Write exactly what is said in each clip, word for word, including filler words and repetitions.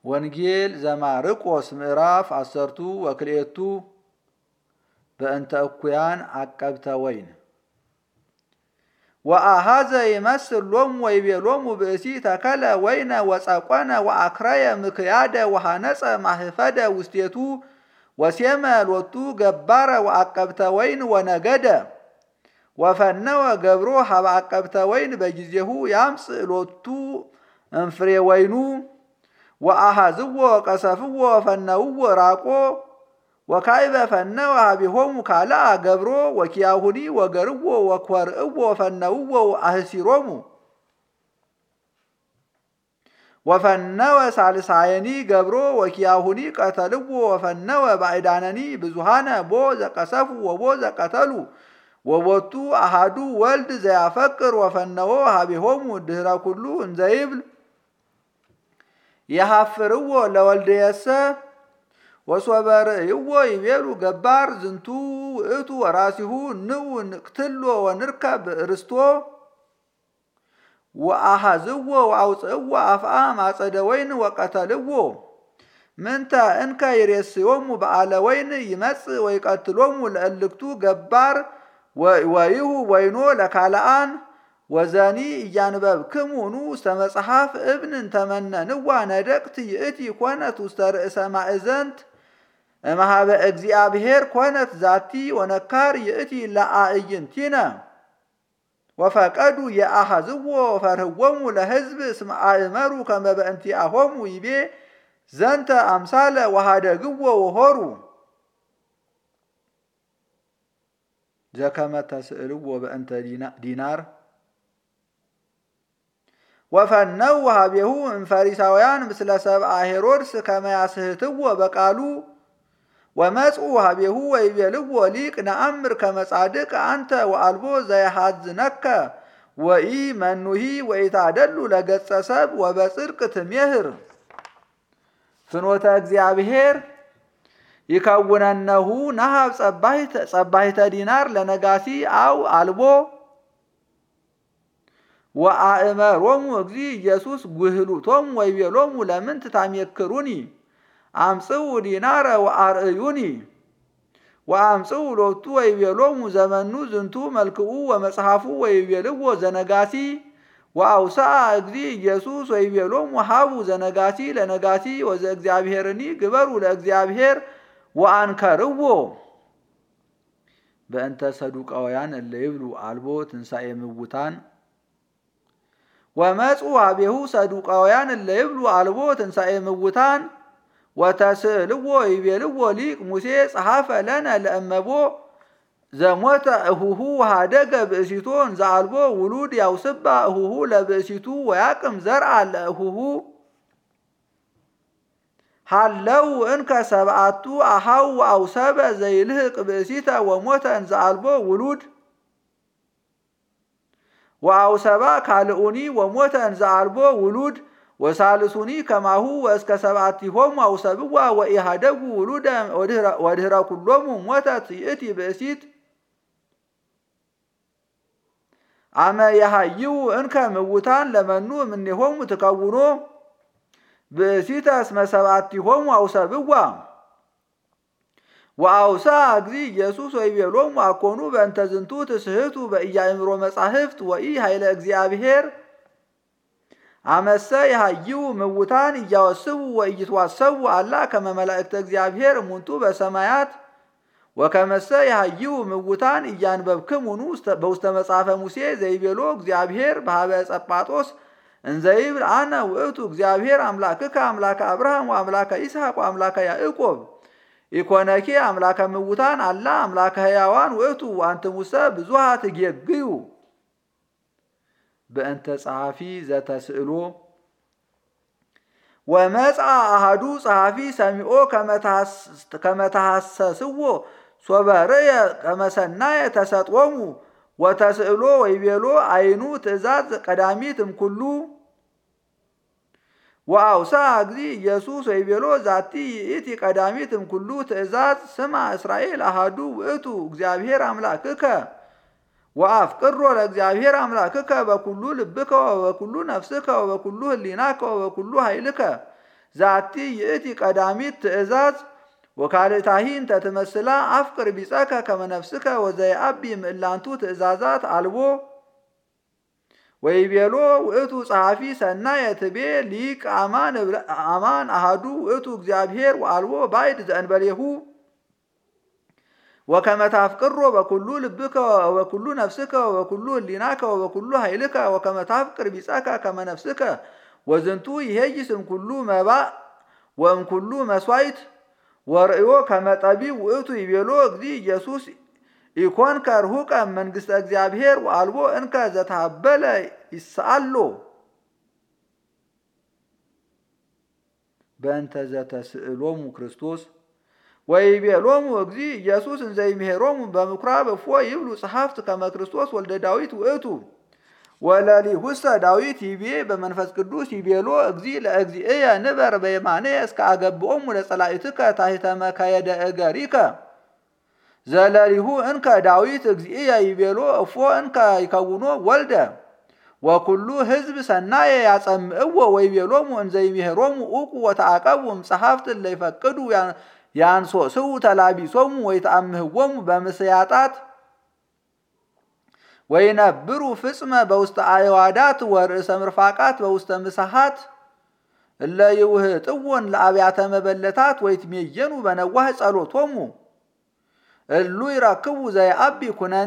ወንጌል ዘማርቆስ ምዕራፍ አሰርቱ ወክልኤቱ በእንተ እኩያን አቀብተ ወይን ወአሃዘ ይመስል ሎሙ ወይቤሎሙ ብእሲ ተከለ ወይነ ወጸቆነ ወአክረየ ምክያደ ወሃነጸ ማህፈደ ውስቴቱ ወሴመ ሎቱ ገባረ ወአቀብተ ወይን ወነገደ ወፈነወ ገብሮ ሀበ አቀብተ ወይን በጊዜሁ ያምጽ ሎቱ እንፍሬ ወይኑ ወአሃዝዎ ቀሰፍዎ ፈነውዎ ራቆ ወካይበ ፈነወ ሀቢሆሙ ካልአ ገብሮ ወኪያሁኒ ወገርዎ ወኮርእዎ ፈነውዎ አህሲሮሙ ወፈነወ ሳልሳየኒ ገብሮ ወኪያሁኒ ቀተልዎ ወፈነወ ባዕዳነኒ ብዙሃነ ቦ ዘቀሰፉ ወቦ ዘቀተሉ ወቦቱ አሃዱ ወልድ ዘያፈቅር ወፈነዎ ሀቢሆሙ ድህረ ኩሉ እንዘይብል የሐፍርዎ ለወልደየሰ ወሶበርእይዎ ይቤሉ ገባር ዝንቱ ውእቱ ወራሲሁ ንዑ ንቅትሎ ወንርከብ ርስቶ ወአሃዝዎ ወአውፅእዎ አፍአ ማጸደ ወይን ወቀተልዎ ምንተ እንከ ይሬስዮሙ በዓለ ወይን ይመጽእ ወይቀትሎሙ ለእልክቱ ገባር ወይሁ ወይኖ ለካልአን ወዘኒ እያንበብክሙ ኑ ውስተ መጽሐፍ እብን ተመነንዋ ነደቅት ይእቲ ኮነት ውስተ ርእሰ ማእዘንት እምሃበ እግዚአብሔር ኮነት ዛቲ ወነካር ይእቲ ለአእይንቲነ ወፈቀዱ የአሃዝዎ ፈርህዎሙ ለህዝብ እስመ አእመሩ ከመ በእንቲአሆሙ ይቤ ዘንተ አምሳለ ወሃደግዎ ወሆሩ ዘከመ ተስእልዎ በእንተ ዲናር ወፈነው ሀቤሁ እምፈሪሳውያን ምስለ ሰብአ ሄሮድስ ከመ ያስህትዎ በቃሉ ወመጽኡ ሀቤሁ ወይቤልዎ ሊቅ ነአምር ከመ ጻድቅ አንተ ወአልቦ ዘየሐዝነከ ወኢ መኑሂ ወኢታደሉ ለገጸ ሰብ ወበጽድቅ ትሜህር ፍኖተ እግዚአብሔር ይከውነነሁ ነሃብ ጸባሂተ ዲናር ለነጋሲ አው አልቦ ወአእመሮሙ እግዚ ኢየሱስ ጉህሉቶሙ ወይቤሎሙ ለምንት ታሜክሩኒ አምጽኡ ዲናረ ወአርእዩኒ ወአምጽኡ ሎቱ ወይቤሎሙ ዘመኑ ዝንቱ መልክኡ ወመጽሐፉ ወይቤልዎ ዘነጋሲ ወአውስአ እግዚ ኢየሱስ ወይቤሎሙ ሃቡ ዘነጋሲ ለነጋሲ ወዘእግዚአብሔርኒ ግበሩ ለእግዚአብሔር ወአንከርዎ በእንተ ሰዱቃውያን እለ ይብሉ አልቦ ትንሣኤ ምውታን ወመጽኡ ሀቤሁ ሰዱቃውያን እለ ይብሉ አልቦ ትንሣኤ ምውታን ወተስእልዎ ይቤልዎ ሊቅ ሙሴ ጸሐፈ ለነ ለእመቦ ዘሞተ እሁሁ ሃደገ ብእሲቶ እንዘ አልቦ ውሉድ ያውስባ እሁሁ ለብእሲቱ ወያቅም ዘርአ ለእሁሁ ሃለው እንከ ሰብአቱ አሃው አውሰበ ዘይልህቅ ብእሲተ ወሞተ እንዘ አልቦ ውሉድ ወአውሰባ ካልኡኒ ወሞተ እንዘ አልቦ ውሉድ ወሳልሱኒ ከማሁ ወእስከ ሰብአቲሆሙ አውሰብዋ ወኢሃደጉ ውሉደ ወድህረ ኩሎሙ ሞተት ይእቲ ብእሲት አመ የሃይው እንከ ምውታን ለመኑ እምኔሆሙ ትከውኖ ብእሲተ እስመ ሰብአቲሆሙ አውሰብዋ ወአውሳ እግዚ ኢየሱስ ወይቤሎሙ አኮኑ በእንተ ዝንቱ ትስህቱ በኢያእምሮ መጻሕፍት ወኢ ኃይለ እግዚአብሔር አመሰ የሃይው ምውታን እያወስቡ ወኢይትዋሰቡ አላ ከመ መላእክተ እግዚአብሔር እሙንቱ በሰማያት ወከመሰ የሃይው ምውታን እያንበብክሙኑ በውስተ መጽሐፈ ሙሴ ዘይቤሎ እግዚአብሔር በሀበ ጸጳጦስ እንዘይብል አነ ውእቱ እግዚአብሔር አምላክከ አምላከ አብርሃም ወአምላከ ይስሐቅ ወአምላከ ያዕቆብ ኢኮነኬ አምላከ ምውታን አላ አምላከ ሕያዋን ውእቱ አንትሙሰ ብዙሃ ትጌግዩ በእንተ ጸሐፊ ዘተስእሎ ወመጽአ አሃዱ ጸሐፊ ሰሚኦ ከመታሐሰስዎ ሶበርየ ከመሰናየ ተሰጥዎሙ ወተስእሎ ወይቤሎ አይኑ ትእዛዝ ቀዳሚት እምኩሉ ወአውሳ እግዚ ኢየሱስ ወይቤሎ ዛቲ ይእቲ ቀዳሚት እምኩሉ ትእዛዝ ስማ እስራኤል አሃዱ ውእቱ እግዚአብሔር አምላክከ ወአፍቅሮ ለእግዚአብሔር አምላክከ በኩሉ ልብከ ወበኩሉ ነፍስከ ወበኩሉ ህሊናከ ወበኩሉ ኃይልከ ዛቲ ይእቲ ቀዳሚት ትእዛዝ ወካልእታሂን ተትመስላ አፍቅር ቢጸከ ከመ ነፍስከ ወዘየአቢ ምእላንቱ ትእዛዛት አልቦ ወይቤሎ ውእቱ ጸሐፊ ሰናየ ትቤ ሊቅ አማን አማን አሃዱ ውእቱ እግዚአብሔር ወአልቦ ባዕድ ዘእንበሌሁ ወከመ ታፍቅሮ በኩሉ ልብከ ወበኩሉ ነፍስከ ወበኩሉ ህሊናከ ወበኩሉ ኃይልከ ወከመ ታፍቅር ቢጸከ ከመ ነፍስከ ወዝንቱ ይሄይስ እምኩሉ መባእ ወእምኩሉ መስዋዕት ወርእዮ ከመ ጠቢብ ውእቱ ይቤሎ እግዚእ ኢየሱስ ኢኮንከ ርሁቀ መንግሥተ እግዚአብሔር ወአልቦ እንከ ዘተሃበለ ይስአሎ በእንተ ዘተስእሎሙ ክርስቶስ ወይቤሎሙ እግዚእ ኢየሱስ እንዘ ይምሄሮሙ በምኵራብ እፎ ይብሉ ጸሐፍት ከመ ክርስቶስ ወልደ ዳዊት ውእቱ ወለሊሁሰ ዳዊት ይቤ በመንፈስ ቅዱስ ይቤሎ እግዚእ ለእግዚእየ ንበር በየማንየ እስከ አገብኦሙ ለጸላኢትከ ታሕተ መከየደ እገሪከ ዘለሊሁ እንከ ዳዊት እግዚእየ ይቤሎ እፎ እንከ ይከውኖ ወልደ ወኩሉ ሕዝብ ሰናየ ያጸምዕዎ ወይቤሎሙ እንዘ ይምሄሮሙ ኡቁ ወተዓቀቡ እምጸሐፍት እለ ይፈቅዱ ያንሶስው ተላቢሶሙ ወይተአምህዎሙ በምስያጣት ወይነብሩ ፍጽመ በውስተ አዕዋዳት ወርእሰ ምርፋቃት በውስተ ምሳሃት እለ ይውህጥዎን ለአብያተ መበለታት ወይትሜየኑ በነዋህ ጸሎቶሙ እሉ ይረክቡ ዘየአቢ ኩነኔ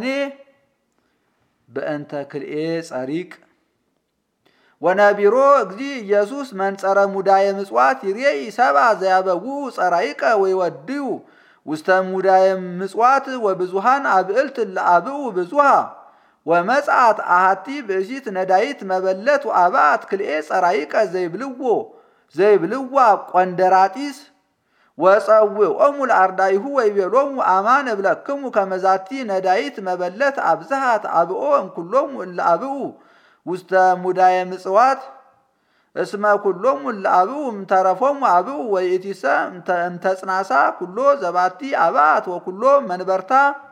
በእንተ ክልኤ ጸሪቅ ወነቢሮ እግዚእ ኢየሱስ መንጸረ ሙዳየ ምጽዋት ይሬኢ ሰብአ ዘያበውኡ ጸራይቀ ወይወድዩ ውስተ ሙዳየ ምጽዋት ወብዙሃን አብዕልት ለአብኡ ብዙሃ ወመጽአት አሃቲ ብእሲት ነዳይት መበለት ወአብአት ክልኤ ጸራይቀ ዘይብልዎ ዘይብልዋ ቆንደራጢስ ወጸውዖሙ ለአርዳኢሁ ወይቤሎሙ አማን እብለክሙ ከመ ዛቲ ነዳይት መበለት አብዝሃት አብኦ እምኩሎሙ እለ አብኡ ውስተ ሙዳየ ምጽዋት እስመ ኩሎሙ እለ አብኡ እምተረፎሙ አብኡ ወይእቲሰ እምተጽናሳ ኩሎ ዘባቲ አብአት ወኩሎ መንበርታ